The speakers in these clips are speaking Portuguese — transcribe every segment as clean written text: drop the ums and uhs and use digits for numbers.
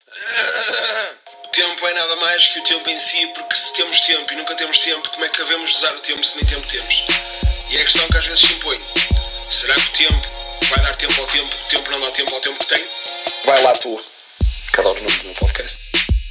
O tempo é nada mais que o tempo em si, porque se temos tempo e nunca temos tempo, como é que devemos usar o tempo se nem tempo temos? E é a questão que às vezes se impõe. Será que o tempo vai dar tempo ao tempo, o tempo não dá tempo ao tempo que tem? Vai lá tu, que adoro o nome do meu podcast.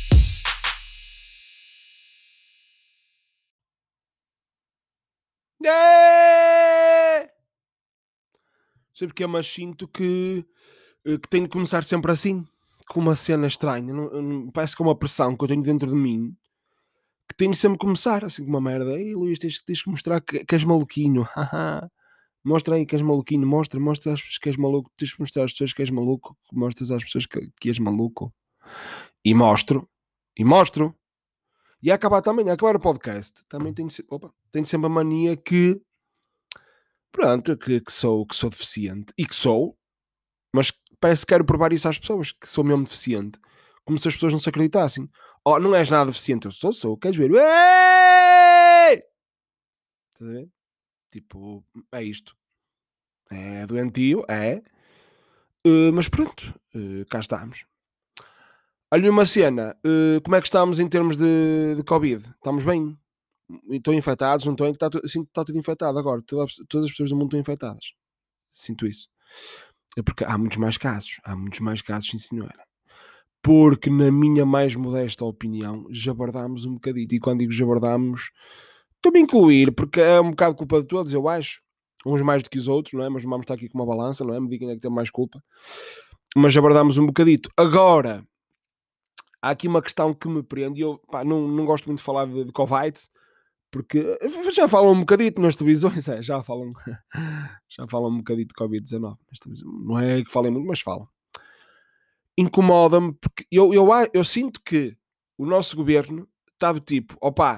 Sei porque, mas sinto que tenho de começar sempre assim, com uma cena estranha. Parece que é uma pressão que eu tenho dentro de mim, que tenho sempre de começar assim com uma merda. Ei, Luís, tens que mostrar que és maluquinho. Mostra aí que és maluquinho. Mostra às pessoas que és maluco. Tens que mostrar às pessoas que és maluco. Mostras às pessoas que és maluco. E mostro. E a acabar também, a acabar o podcast, também tenho sempre a mania que, pronto, que sou deficiente. E que sou, mas parece que quero provar isso às pessoas, que sou mesmo deficiente. Como se as pessoas não se acreditassem. Oh, não és nada deficiente, eu sou, queres ver? Ei! Estás a ver? Tipo, é isto. É doentio, é. Mas pronto, cá estamos. Olha uma cena, como é que estamos em termos de Covid? Estamos bem? Estão infectados? Não estão? Sinto que está tudo infectado agora. Todas as pessoas do mundo estão infectadas. Sinto isso. É porque há muitos mais casos. Sim senhora. Porque na minha mais modesta opinião, jabardámos um bocadito. E quando digo jabardámos, estou-me a incluir, porque é um bocado culpa de todos, eu acho. Uns mais do que os outros, não é? Mas vamos estar aqui com uma balança, não é? Me digam quem é que tem mais culpa. Mas jabardámos um bocadito. Agora, há aqui uma questão que me prende. Eu não gosto muito de falar de Covid, porque já falam um bocadito nas televisões, já falam um bocadito de Covid-19. Não é que falem muito, mas falam. Incomoda-me, porque eu sinto que o nosso governo está do tipo,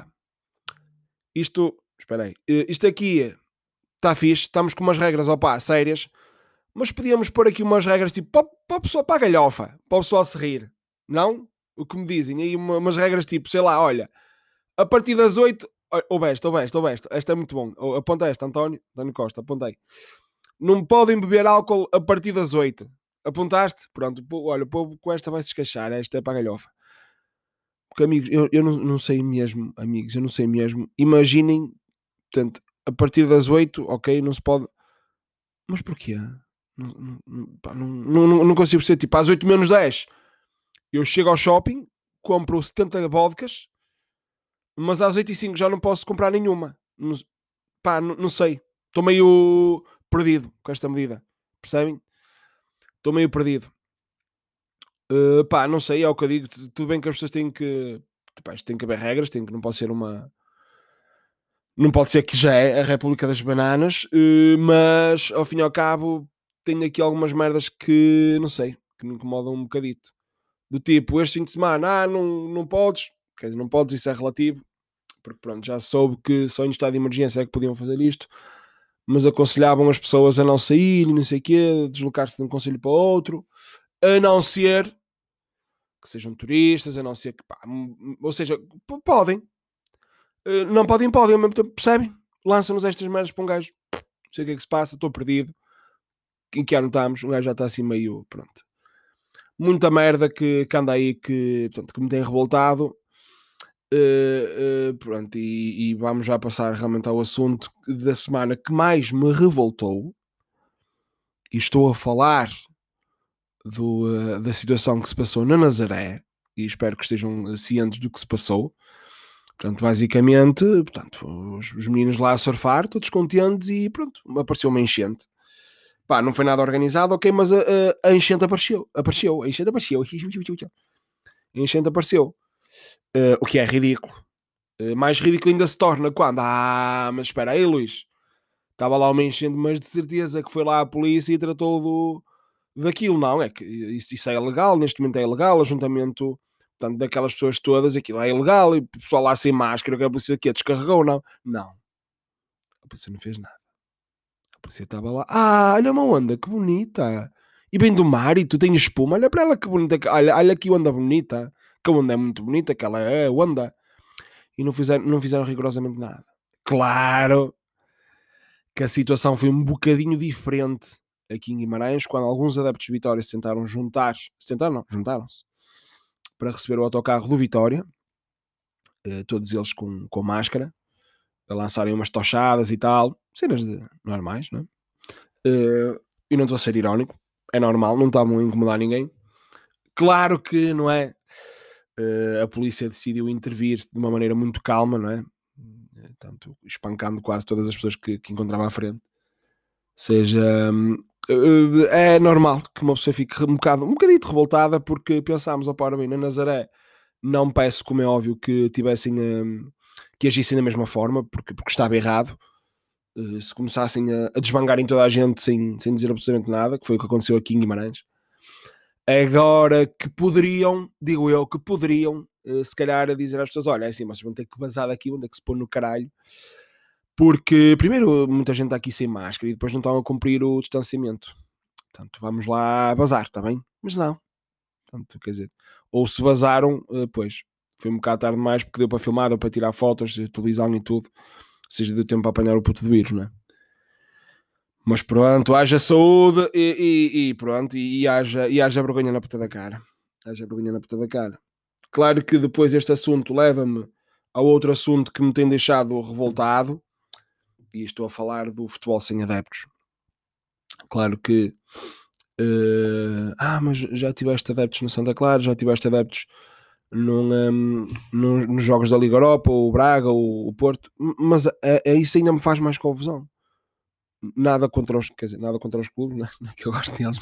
isto aqui está fixe, estamos com umas regras, sérias, mas podíamos pôr aqui umas regras tipo para a pessoa, para a galhofa, para o pessoal se rir, não? O que me dizem, aí umas regras tipo, sei lá, olha, a partir das 8, ouveste, esta é muito bom, aponta esta, António Costa, apontei. Não podem beber álcool a partir das 8. Apontaste? Pronto, olha, o povo com esta vai se escachar, esta é para a galhofa. Porque, amigos, eu não sei mesmo, amigos, eu não sei mesmo. Imaginem, portanto, a partir das 8, ok, não se pode. Mas porquê? Não consigo ser tipo às 8 menos 10. Eu chego ao shopping, compro 70 vodkas, mas às 8 e 5 já não posso comprar nenhuma. Não sei. Estou meio perdido com esta medida. Percebem? Estou meio perdido. Não sei, é o que eu digo. Tudo bem que as pessoas têm que. Isto tem que haver regras, não pode ser uma. Não pode ser que já é a República das Bananas, mas ao fim e ao cabo tenho aqui algumas merdas que não sei, que me incomodam um bocadito. Do tipo, este fim de semana, não podes, quer dizer, não podes, isso é relativo, porque pronto, já soube que só em estado de emergência é que podiam fazer isto, mas aconselhavam as pessoas a não sair, não sei o quê, deslocar-se de um concelho para outro, a não ser que sejam turistas, a não ser que, ou seja, podem, não podem ao mesmo tempo, percebem? Lançam-nos estas merdas para um gajo, não sei o que é que se passa, estou perdido. Em que ano estamos? Um gajo já está assim meio, pronto. Muita merda que anda aí que me tem revoltado. Pronto, e vamos já passar realmente ao assunto da semana que mais me revoltou. E estou a falar da situação que se passou na Nazaré. E espero que estejam cientes do que se passou. Portanto, basicamente, os meninos lá a surfar, todos contentes, e pronto, apareceu uma enchente. Não foi nada organizado, ok, mas a enchente apareceu. A enchente apareceu. O que é ridículo. Mais ridículo ainda se torna quando... mas espera aí, Luís. Estava lá uma enchente, mas de certeza que foi lá a polícia e tratou daquilo. Não, é que isso é ilegal, neste momento é ilegal, ajuntamento... Portanto, daquelas pessoas todas, aquilo é ilegal, e o pessoal lá sem máscara, que a polícia aqui descarregou, não. Não. A polícia não fez nada. A polícia estava lá. Olha uma onda, que bonita. E vem do mar e tu tens espuma. Olha para ela que bonita. Olha aqui onda bonita. Que a onda é muito bonita, que ela é onda. E não fizeram rigorosamente nada. Claro que a situação foi um bocadinho diferente aqui em Guimarães, quando alguns adeptos de Vitória se tentaram juntar. Se tentaram, não, juntaram-se. para receber o autocarro do Vitória, todos eles com máscara, a lançarem umas tochadas e tal, cenas normais, não é? E não estou a ser irónico, é normal, não estavam a incomodar ninguém. Claro que, não é? A polícia decidiu intervir de uma maneira muito calma, não é? Tanto espancando quase todas as pessoas que encontrava à frente. Ou seja, é normal que uma pessoa fique um bocadinho revoltada, porque pensámos, ora bem, na Nazaré não peço, como é óbvio, que tivessem que agissem da mesma forma, porque estava errado. Se começassem a desbangarem toda a gente sem dizer absolutamente nada, que foi o que aconteceu aqui em Guimarães. Agora que poderiam, digo eu, se calhar dizer às pessoas, olha, é assim, vocês vão ter que vazar daqui, vão ter que se pôr no caralho, porque primeiro muita gente está aqui sem máscara e depois não estão a cumprir o distanciamento. Portanto, vamos lá vazar, está bem? Mas não. Portanto, quer dizer, ou se vazaram, pois, foi um bocado tarde demais, porque deu para filmar, deu para tirar fotos, televisão e tudo, ou seja, deu tempo para apanhar o puto de vírus, não é? Mas pronto, haja saúde e pronto, e haja vergonha na puta da cara. Haja vergonha na puta da cara. Claro que depois este assunto leva-me a outro assunto que me tem deixado revoltado, e estou a falar do futebol sem adeptos. Claro que mas já tiveste adeptos no Santa Clara, já tiveste adeptos nos jogos da Liga Europa, o Braga, o Porto, mas isso ainda me faz mais confusão. Nada contra os clubes, não é que eu gosto deles,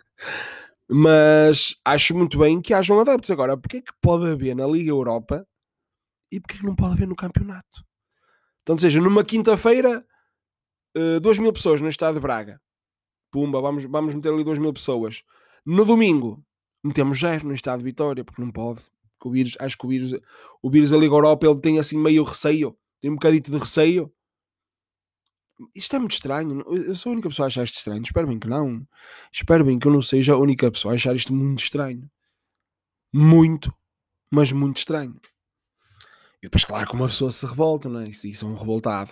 mas acho muito bem que hajam adeptos. Agora, porque é que pode haver na Liga Europa e porque é que não pode haver no campeonato? Então, ou seja, numa quinta-feira, 2.000 pessoas no estádio de Braga. Pumba, vamos meter ali 2.000 pessoas. No domingo, metemos 0 no estádio de Vitória, porque não pode. Acho que o vírus da Liga Europa, ele tem assim meio receio. Tem um bocadito de receio. Isto é muito estranho. Eu sou a única pessoa a achar isto estranho. Espero bem que não. Espero bem que eu não seja a única pessoa a achar isto muito estranho. Muito, mas muito estranho. E depois, claro, que uma pessoa se revolta, não é? Isso é um revoltado.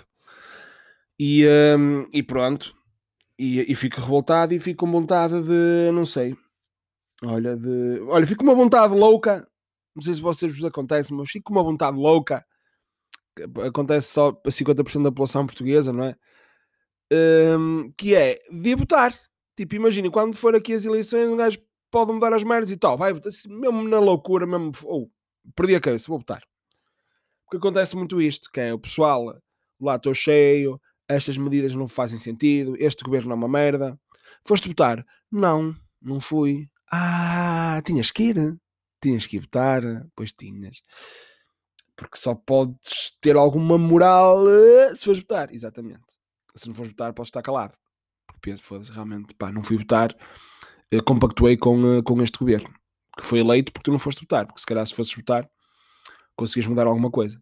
E pronto. E fico revoltado e fico com vontade de, não sei. Olha, fico com uma vontade louca. Não sei se vocês vos acontece, mas fico com uma vontade louca. Acontece só para 50% da população portuguesa, não é? Que é de votar. Tipo, imaginem, quando for aqui as eleições, um gajo pode mudar as merdas e tal, vai votar, mesmo na loucura, mesmo, perdi a cabeça, vou votar. Porque acontece muito isto, que é o pessoal, lá estou cheio, estas medidas não fazem sentido, este governo é uma merda. Foste votar? Não fui. Tinhas que ir? Tinhas que ir votar? Pois tinhas. Porque só podes ter alguma moral se fores votar, exatamente. Se não fores votar, podes estar calado. Porque penso, foda-se, realmente, não fui votar, compactuei com este governo, que foi eleito porque tu não foste votar, porque se calhar se fosses votar, conseguias mudar alguma coisa.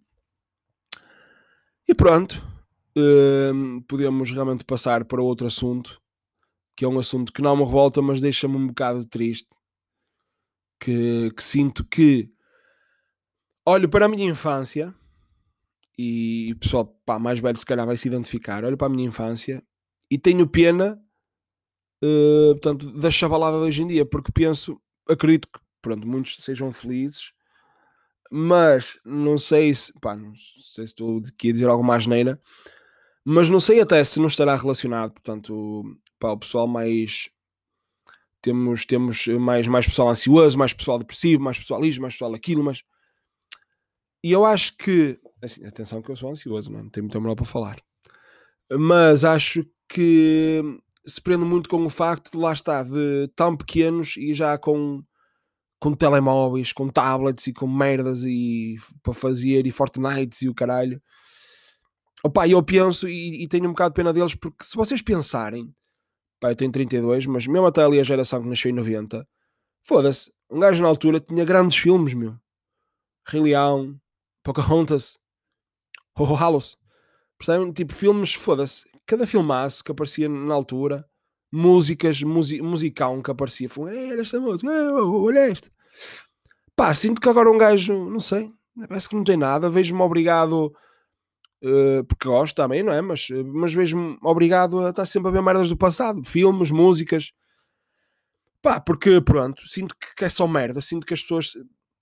E pronto, podemos realmente passar para outro assunto, que é um assunto que não me revolta, mas deixa-me um bocado triste, que sinto que olho para a minha infância, e o pessoal mais velho se calhar vai se identificar, olho para a minha infância e tenho pena, portanto, da chavalada de hoje em dia, porque acredito que, pronto, muitos sejam felizes, mas não sei se estou aqui a dizer alguma asneira, mas não sei até se não estará relacionado, portanto, o pessoal mais... Temos mais pessoal ansioso, mais pessoal depressivo, mais pessoal isto, mais pessoal aquilo, mas... E eu acho que... Assim, atenção que eu sou ansioso, não tenho muita moral para falar. Mas acho que se prende muito com o facto de lá estar, de tão pequenos e já com telemóveis, com tablets e com merdas e para fazer e Fortnite e o caralho. Opa, eu penso e tenho um bocado de pena deles, porque se vocês pensarem, eu tenho 32, mas mesmo até ali a geração que nasceu em 90, foda-se, um gajo na altura tinha grandes filmes, meu. Rei Leão, Pocahontas, Halos. Percebem? Tipo, filmes, foda-se. Cada filmaço que aparecia na altura, músicas, musicão que aparecia, foi, olha esta música, olha esta. Sinto que agora um gajo, não sei, parece que não tem nada, vejo-me obrigado, porque gosto também, não é? Mas vejo-me obrigado a estar sempre a ver merdas do passado, filmes, músicas. Porque, pronto, sinto que é só merda, sinto que as pessoas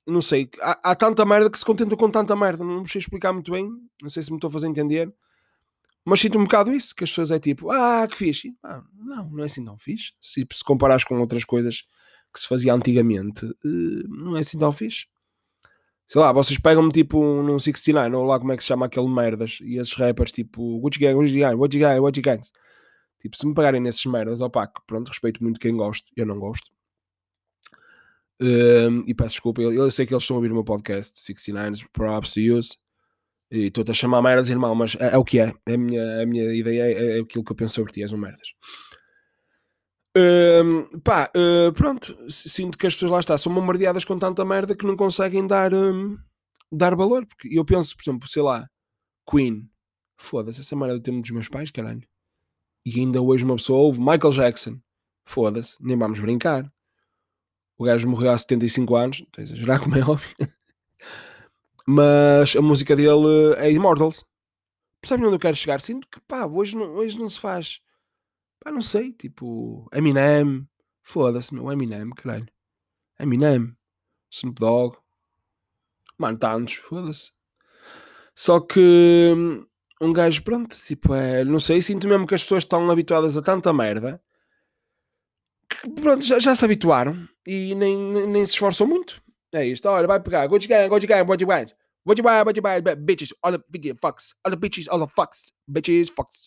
não sei, há tanta merda que se contenta com tanta merda, não me sei explicar muito bem, não sei se me estou a fazer entender, mas sinto um bocado isso, que as pessoas é tipo, que fixe, não é assim tão fixe, se comparares com outras coisas que se fazia antigamente, não é assim tão fixe. Sei lá, vocês pegam-me tipo num 69, ou lá como é que se chama aquele merdas, e esses rappers tipo, what you gang, what you gangs. Tipo, se me pagarem nesses merdas, pronto, respeito muito quem gosta, eu não gosto. E peço desculpa, eu sei que eles estão a ouvir o meu podcast, 69ers, props to use, e estou-te a chamar merdas, irmão, mas é o que é. A minha ideia é aquilo que eu penso sobre ti, és um merdas. Pronto, sinto que as pessoas lá está, são bombardeadas com tanta merda que não conseguem dar valor, porque eu penso, por exemplo, sei lá, Queen, foda-se, essa merda do tempo dos meus pais, caralho, e ainda hoje uma pessoa ouve Michael Jackson, foda-se, nem vamos brincar, o gajo morreu há 75 anos, estou a exagerar como é óbvio, mas a música dele é Immortals. Percebem onde eu quero chegar? Sinto que hoje não se faz, não sei, tipo Eminem, foda-se, meu, Eminem, caralho, Eminem, Snoop Dogg, mano, tantos, foda-se. Só que um gajo, pronto, tipo, não sei, sinto mesmo que as pessoas estão habituadas a tanta merda que, pronto, já se habituaram e nem se esforçam muito. É isto, olha, vai pegar, go de gang, what you want? What you buy, bitches, all the big fucks, all the bitches, all the fucks, bitches, fucks,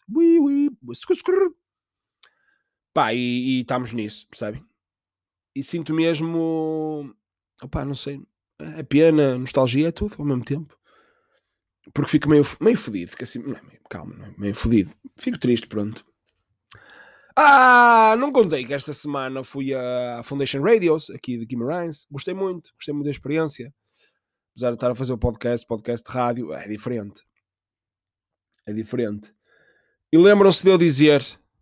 pá, e estamos nisso, percebem? E sinto mesmo, não sei, é pena, nostalgia, é tudo ao mesmo tempo. Porque fico meio fodido, fico assim, calma, meio fodido. Fico triste, pronto. Não contei que esta semana fui a Foundation Radios, aqui de Guimarães. Gostei muito da experiência. Apesar de estar a fazer o podcast de rádio, é diferente. É diferente. E lembram-se de eu dizer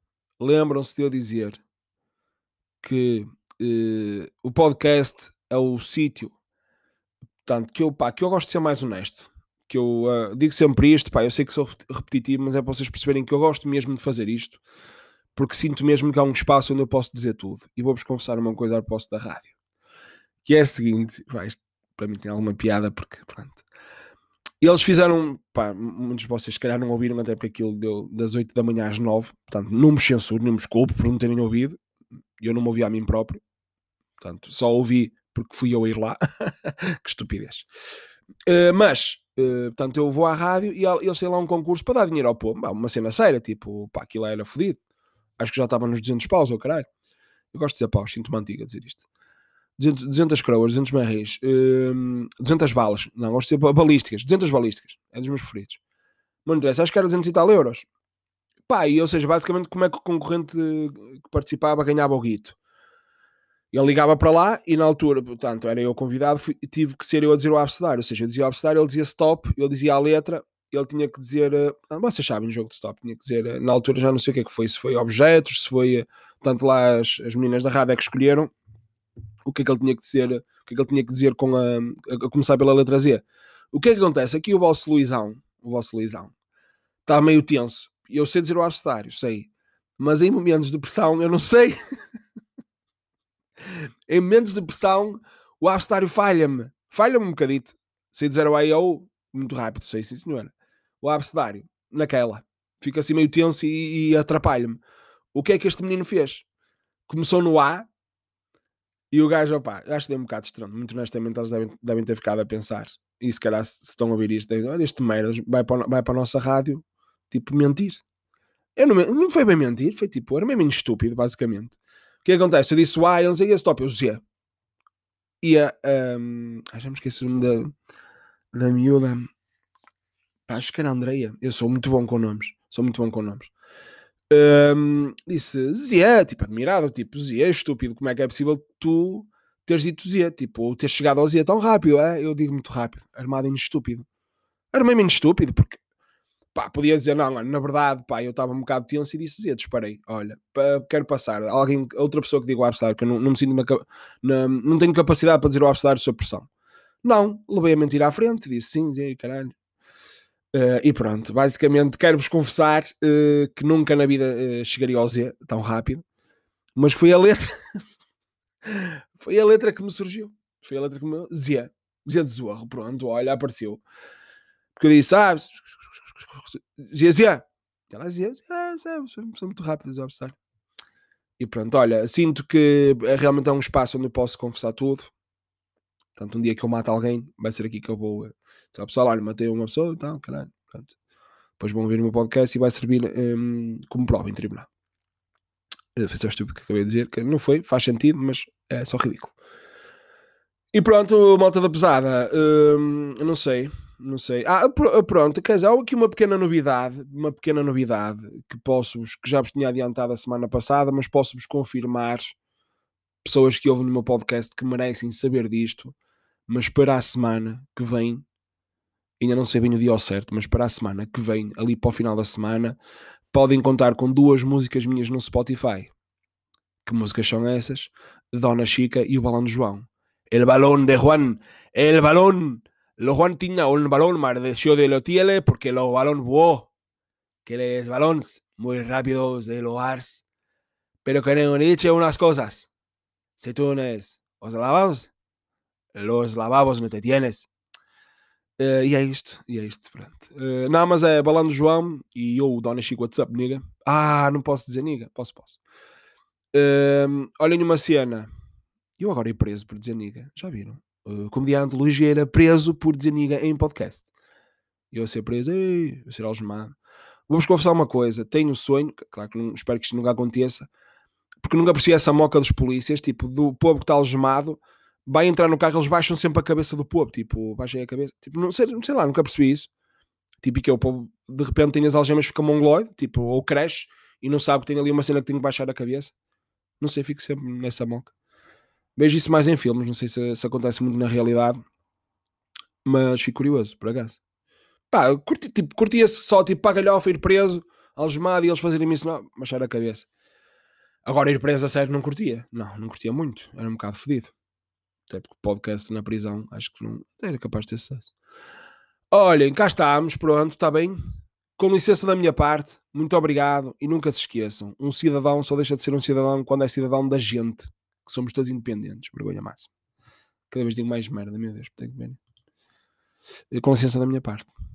que o podcast é o sítio, portanto, que eu gosto de ser mais honesto. Que eu digo sempre isto, eu sei que sou repetitivo, mas é para vocês perceberem que eu gosto mesmo de fazer isto, porque sinto mesmo que há um espaço onde eu posso dizer tudo. E vou-vos confessar uma coisa ao posto da rádio, que é a seguinte, isto para mim tem alguma piada, porque pronto. Eles fizeram, muitos de vocês se calhar não ouviram, até porque aquilo deu das 8 da manhã às 9, portanto não me censuro, não me desculpo por não terem ouvido, eu não me ouvi a mim próprio, portanto só ouvi porque fui eu ir lá. Que estupidez. Portanto eu vou à rádio e eles têm lá um concurso para dar dinheiro ao povo, uma cena séria, tipo, aquilo era fodido, acho que já estava nos 200 paus, ou caralho, eu gosto de dizer paus, sinto-me antigo a dizer isto, 200 coroas, 200 merris, 200 balas, não, gosto de dizer balísticas, 200 balísticas, é dos meus preferidos, mas não interessa, acho que era 200 e tal euros, e ou seja, basicamente como é que o concorrente que participava ganhava o guito. Ele ligava para lá e na altura, portanto, era eu convidado, tive que ser eu a dizer o abecedário, ou seja, eu dizia o abecedário, ele dizia stop, ele dizia a letra, ele tinha que dizer, vocês sabem, no jogo de stop, tinha que dizer, na altura já não sei o que é que foi, se foi objetos, se foi, portanto lá as meninas da rádio é que escolheram o que é que ele tinha que dizer, o que é que ele tinha que dizer com a começar pela letra Z. O que é que acontece? Aqui o vosso Luizão, está meio tenso, eu sei dizer o abecedário, sei, mas em momentos de pressão eu não sei. Em momentos de pressão, o abecedário falha-me um bocadito. Sei dizer o I.O. muito rápido, sei sim senhora. O abecedário, naquela, fica assim meio tenso e atrapalha-me. O que é que este menino fez? Começou no A e o gajo, acho que deu um bocado estranho. Muito honestamente, eles devem ter ficado a pensar. E se calhar, se estão a ouvir isto, olha, este merda vai para a nossa rádio, tipo, mentir. Eu não foi bem mentir, foi tipo, era mesmo estúpido, basicamente. O que acontece? Eu disse o A, eu não sei o que, stop, eu Z. E já me esqueci o nome da miúda. Acho que era a Andreia. Eu sou muito bom com nomes. Disse Zia, tipo, admirado. Tipo, Zia, estúpido. Como é que é possível tu teres dito Zia? Tipo, ou teres chegado ao Zia tão rápido, é? Eu digo muito rápido. Armado em estúpido. Armei-me em estúpido, porque podia dizer, não, na verdade, eu estava um bocado tenso e disse Zia, disparei. Olha, quero passar. Outra pessoa que diga o abecedário, que eu não me sinto não tenho capacidade para dizer o abecedário sob pressão. Não, levei a mentira à frente, disse sim, Zia, caralho. E pronto, basicamente quero-vos confessar que nunca na vida chegaria ao Z tão rápido, mas foi a letra foi a letra que me surgiu, foi a letra que me Z, Zé de Zorro, pronto, olha, apareceu. Porque eu disse, Zé. Ela dizia, sou muito rápido a observar. E pronto, olha, sinto que realmente é um espaço onde eu posso confessar tudo. Portanto, um dia que eu mato alguém, vai ser aqui que eu vou dizer ao pessoal, olha, matei uma pessoa e tal, caralho. Pronto. Depois vão ouvir o meu podcast e vai servir como prova em tribunal. Foi só estúpido que acabei de dizer, que não foi, faz sentido, mas é só ridículo. E pronto, malta da pesada, não sei. Pronto, quer dizer, há aqui uma pequena novidade que já vos tinha adiantado a semana passada, mas posso-vos confirmar, pessoas que ouvem no meu podcast que merecem saber disto, mas para a semana que vem, ainda não sei bem o dia ao certo, mas para a semana que vem, ali para o final da semana, podem contar com 2 músicas minhas no Spotify. Que músicas são essas? Dona Chica e o Balão de João. El balón de Juan, el balón. Lo Juan tinha un balón, mas deixou de lo tiele porque lo balón voó. Que les balons muy rápidos de loars. Pero que no he dicho unas cosas. Si tú tienes los lavabos no te tienes. E é isto, pronto. Não, mas é Balão de João e eu, Dona Chico, WhatsApp, nigga. Não posso dizer nigga? Posso. Olhem uma cena. Eu agora ia preso por dizer niga. Já viram? O comediante Luís Vieira preso por dizer niga em podcast. Eu a ser preso, a ser algemado. Vou-vos confessar uma coisa. Tenho um sonho, claro que não, espero que isto nunca aconteça, porque nunca percebi essa moca dos polícias, tipo, do povo que está algemado, vai entrar no carro, eles baixam sempre a cabeça do povo, tipo, baixem a cabeça. Tipo, não sei lá, nunca percebi isso. Tipo, que o povo, de repente tem as algemas, fica mongoloide, tipo, ou cresce, e não sabe que tem ali uma cena que tem que baixar a cabeça. Não sei, fico sempre nessa moca. Vejo isso mais em filmes, não sei se acontece muito na realidade, mas fico curioso, por acaso. Pá, curtia-se só, tipo, para a galhofa ir preso, algemado, e eles fazerem isso, não, baixar a cabeça. Agora ir preso a sério não curtia. Não curtia muito, era um bocado fedido. Até porque o podcast na prisão, acho que não era capaz de ter sucesso. Olhem, cá estamos, pronto, está bem. Com licença da minha parte, muito obrigado, e nunca se esqueçam, um cidadão só deixa de ser um cidadão quando é cidadão da gente, que somos todos independentes, vergonha máxima. Cada vez digo mais merda, meu Deus, tenho que ver. Com licença da minha parte.